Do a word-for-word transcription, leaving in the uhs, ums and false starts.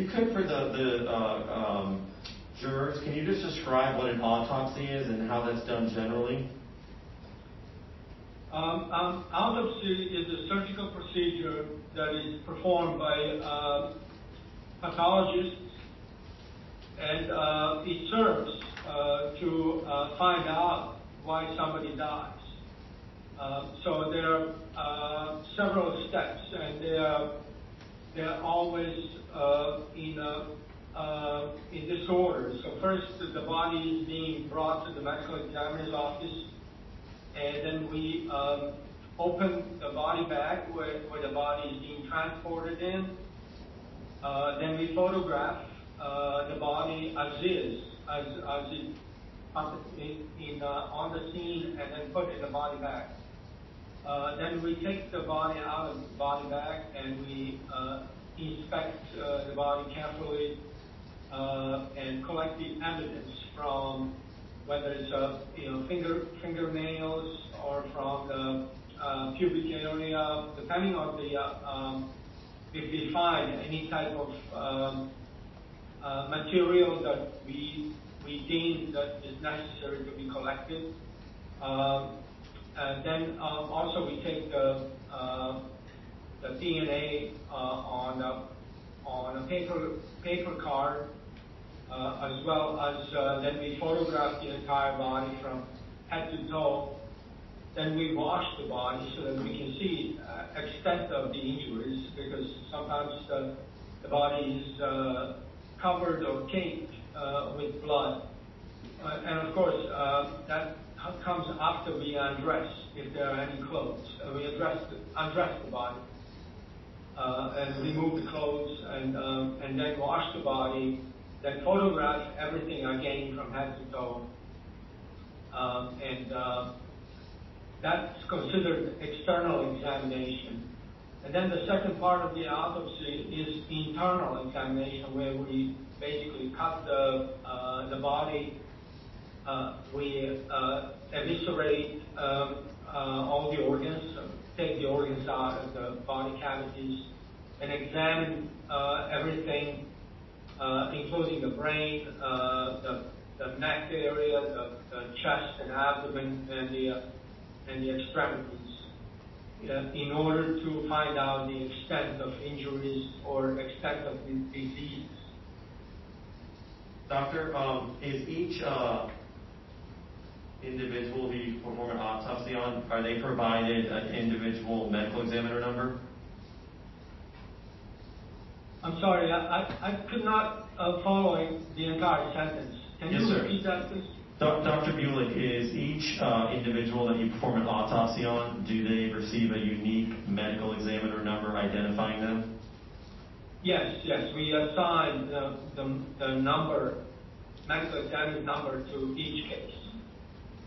could, for the, the uh, um, jurors, can you just describe what an autopsy is and how that's done generally? Um, um, autopsy is a surgical procedure that is performed by uh, pathologists, and uh, it serves uh, to uh, find out why somebody dies. Uh, so there are uh, several steps, and they are they are always uh, in a, uh, in this order. So first, the body is being brought to the medical examiner's office, and then we um, open the body bag where, where the body is being transported in. Uh, then we photograph uh, the body as is, as, as it in, in, uh, on the scene, and then put in the body bag. Uh, then we take the body out of the body bag and we uh, inspect uh, the body carefully uh, and collect the evidence from whether it's uh, you know finger fingernails or from the uh, pubic area, depending on the uh, um, if we find any type of um, uh, material that we we deem that is necessary to be collected. Uh, and then uh, also we take the uh, the D N A uh, on a, on a paper paper card, uh, as well as uh, then we photograph the entire body from head to toe. Then we wash the body so that we can see uh, extent of the injuries, because sometimes the, the body is uh, covered or caked uh, with blood. Uh, and of course, uh, that comes after we undress, if there are any clothes. Uh, we undress the, undress the body uh, and remove the clothes, and um, and then wash the body, then photograph everything again from head to toe. Um, and uh, that's considered external examination. And then the second part of the autopsy is internal examination, where we basically cut the uh, the body. Uh, we uh, eviscerate um, uh, all the organs, uh, take the organs out of the body cavities, and examine uh, everything, uh, including the brain, uh, the, the neck area, the, the chest and abdomen, and the uh, and the extremities, uh, in order to find out the extent of injuries or extent of the disease. Doctor, um, is each uh, individual who you perform an autopsy on, are they provided an individual medical examiner number? I'm sorry, I, I, I could not uh, follow the entire sentence. Can yes, you sir. repeat that, please? Doctor Bulick, is each uh, individual that you perform an autopsy on, do they receive a unique medical examiner number identifying them? Yes, yes. We assign the, the, the number, medical examiner number to each case.